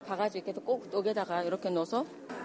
가가지고 이렇게 꼭 떡에다가 이렇게 넣어서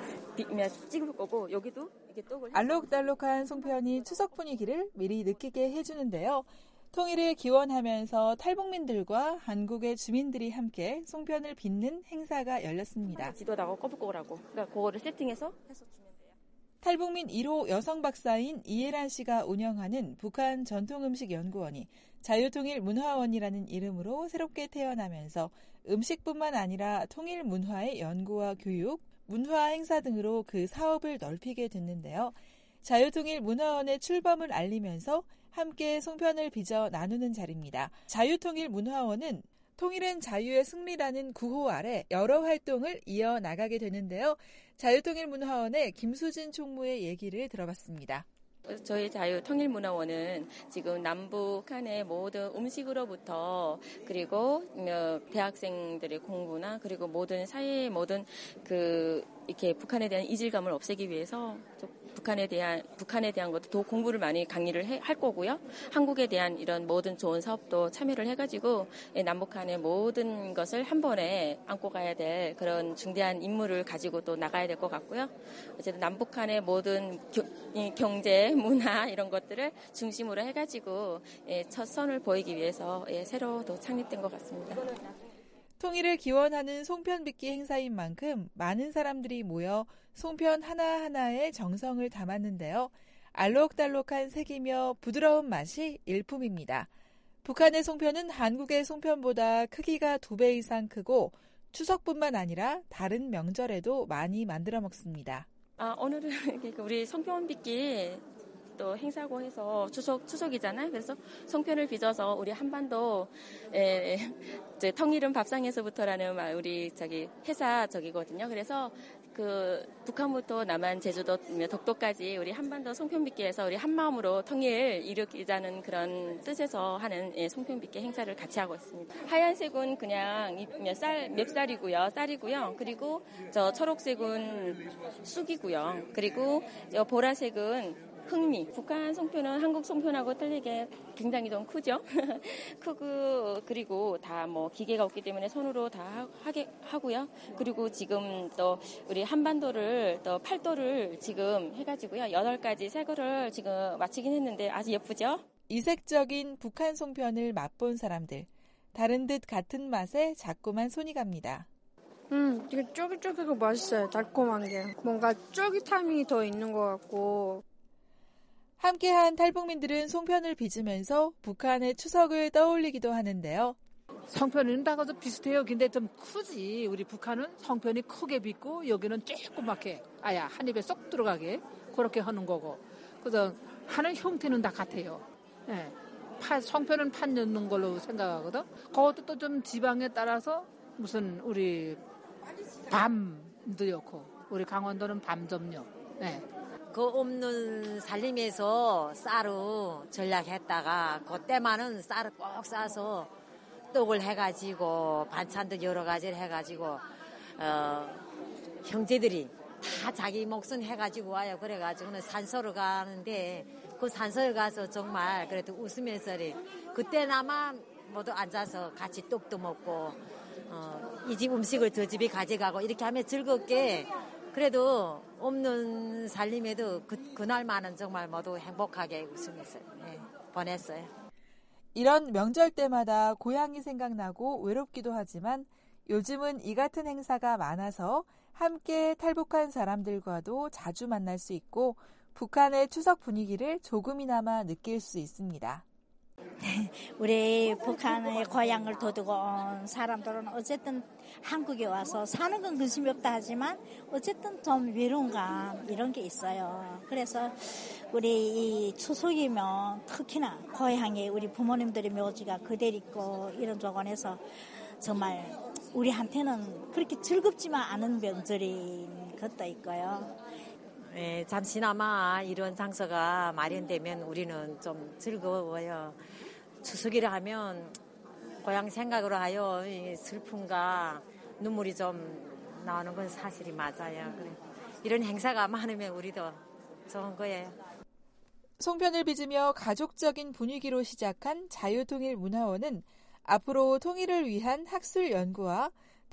찍을 거고 여기도 이렇게 떡을 알록달록한 송편이 추석 분위기를 미리 느끼게 해주는데요. 통일을 기원하면서 탈북민들과 한국의 주민들이 함께 송편을 빚는 행사가 열렸습니다. 지도다가 꼽을거라고. 그러니까 그거를 세팅해서 해서 주면 돼요. 탈북민 1호 여성 박사인 이예란 씨가 운영하는 북한 전통음식연구원이 자유통일문화원이라는 이름으로 새롭게 태어나면서 음식뿐만 아니라 통일 문화의 연구와 교육, 문화 행사 등으로 그 사업을 넓히게 됐는데요. 자유통일문화원의 출범을 알리면서 함께 송편을 빚어 나누는 자리입니다. 자유통일문화원은 통일은 자유의 승리라는 구호 아래 여러 활동을 이어나가게 되는데요. 자유통일문화원의 김수진 총무의 얘기를 들어봤습니다. 저희 자유통일문화원은 지금 남북 한의 모든 음식으로부터 그리고 대학생들의 공부나 그리고 모든 사회의 모든 이렇게 북한에 대한 이질감을 없애기 위해서 북한에 대한 것도 더 공부를 많이 강의를 할 거고요. 한국에 대한 이런 모든 좋은 사업도 참여를 해가지고 남북한의 모든 것을 한 번에 안고 가야 될 그런 중대한 임무를 가지고 또 나가야 될 것 같고요. 어쨌든 남북한의 모든 경제, 문화 이런 것들을 중심으로 해가지고 첫 선을 보이기 위해서 새로 또 창립된 것 같습니다. 통일을 기원하는 송편 빚기 행사인 만큼 많은 사람들이 모여 송편 하나하나에 정성을 담았는데요. 알록달록한 색이며 부드러운 맛이 일품입니다. 북한의 송편은 한국의 송편보다 크기가 2배 이상 크고 추석뿐만 아니라 다른 명절에도 많이 만들어 먹습니다. 오늘은 우리 송편 빚기 또 행사고 해서 추석이잖아요. 그래서 송편을 빚어서 우리 한반도 통일은 밥상에서부터라는 우리 회사 저기거든요. 그래서 북한부터 남한, 제주도, 독도까지 우리 한반도 송편 빚기에서 우리 한 마음으로 통일 일으키자는 그런 뜻에서 하는 송편 빚기 행사를 같이 하고 있습니다. 하얀색은 그냥 맵쌀이고요, 쌀이고요. 그리고 저 초록색은 쑥이고요. 그리고 저 보라색은 흑미. 북한 송편은 한국 송편하고 틀리게 굉장히 좀 크죠. 크고 그리고 다 기계가 없기 때문에 손으로 다 하고요. 그리고 지금 또 우리 한반도를 또 팔도를 지금 해가지고요. 8가지 색을 지금 마치긴 했는데 아주 예쁘죠. 이색적인 북한 송편을 맛본 사람들. 다른 듯 같은 맛에 자꾸만 손이 갑니다. 되게 쫄깃쫄깃하고 맛있어요. 달콤한 게. 뭔가 쫄깃함이 더 있는 것 같고. 함께한 탈북민들은 송편을 빚으면서 북한의 추석을 떠올리기도 하는데요. 송편은 다 비슷해요. 근데 좀 크지. 우리 북한은 송편이 크게 빚고 여기는 조그맣게 한 입에 쏙 들어가게 그렇게 하는 거고. 그래서 하는 형태는 다 같아요. 네. 송편은 팥 넣는 걸로 생각하거든. 그것도 또 좀 지방에 따라서 무슨 우리 밤도 넣고 우리 강원도는 밤점요. 네. 그 없는 살림에서 쌀을 전략했다가 그때만은 쌀을 꼭 싸서 떡을 해가지고 반찬도 여러 가지를 해가지고 형제들이 다 자기 몫은 해가지고 와요. 그래가지고는 산소로 가는데 그 산소에 가서 정말 그래도 웃으면서 그때나마 모두 앉아서 같이 떡도 먹고 이 집 음식을 저 집에 가져가고 이렇게 하면 즐겁게 그래도 없는 살림에도 그날만은 정말 모두 행복하게 웃으면서 보냈어요. 이런 명절 때마다 고향이 생각나고 외롭기도 하지만 요즘은 이 같은 행사가 많아서 함께 탈북한 사람들과도 자주 만날 수 있고 북한의 추석 분위기를 조금이나마 느낄 수 있습니다. 우리 북한의 고향을 도두고 온 사람들은 어쨌든 한국에 와서 사는 건 근심이 없다 하지만 어쨌든 좀 외로움감 이런 게 있어요. 그래서 우리 이 추석이면 특히나 고향에 우리 부모님들의 묘지가 그대로 있고 이런 조건에서 정말 우리한테는 그렇게 즐겁지만 않은 명절인 것도 있고요. 네, 잠시나마 이런 장소가 마련되면 우리는 좀 즐거워요. 추석이라 하면 고향 생각으로 하여 슬픔과 눈물이 좀 나오는 건 사실이 맞아요. 그래. 이런 행사가 많으면 우리도 좋은 거예요. 송편을 빚으며 가족적인 분위기로 시작한 자유통일문화원은 앞으로 통일을 위한 학술 연구와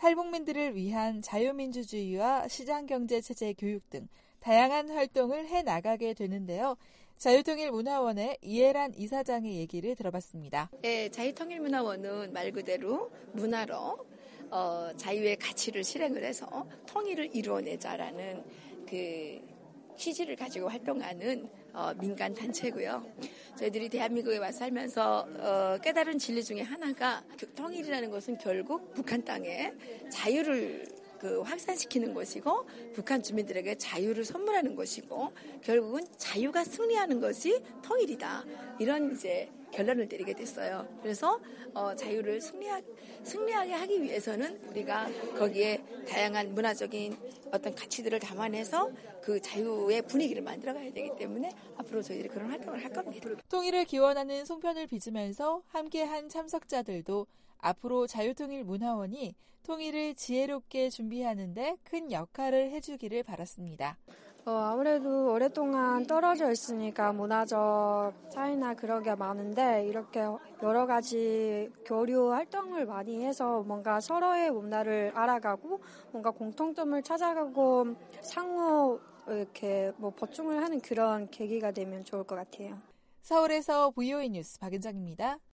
탈북민들을 위한 자유민주주의와 시장경제체제 교육 등 다양한 활동을 해나가게 되는데요. 자유통일문화원의 이해란 이사장의 얘기를 들어봤습니다. 네, 자유통일문화원은 말 그대로 문화로 자유의 가치를 실행을 해서 통일을 이루어내자라는 그 취지를 가지고 활동하는 민간 단체고요. 저희들이 대한민국에 와서 살면서 깨달은 진리 중에 하나가 통일이라는 것은 결국 북한 땅에 자유를 확산시키는 것이고 북한 주민들에게 자유를 선물하는 것이고 결국은 자유가 승리하는 것이 통일이다. 이런 이제 결론을 내리게 됐어요. 그래서 자유를 승리하게 하기 위해서는 우리가 거기에 다양한 문화적인 어떤 가치들을 담아내서 그 자유의 분위기를 만들어가야 되기 때문에 앞으로 저희들이 그런 활동을 할 겁니다. 통일을 기원하는 송편을 빚으면서 함께한 참석자들도 앞으로 자유통일문화원이 통일을 지혜롭게 준비하는 데 큰 역할을 해주기를 바랐습니다. 아무래도 오랫동안 떨어져 있으니까 문화적 차이나 그런 게 많은데 이렇게 여러 가지 교류 활동을 많이 해서 뭔가 서로의 문화를 알아가고 뭔가 공통점을 찾아가고 상호 이렇게 보충을 하는 그런 계기가 되면 좋을 것 같아요. 서울에서 VOA 뉴스 박은정입니다.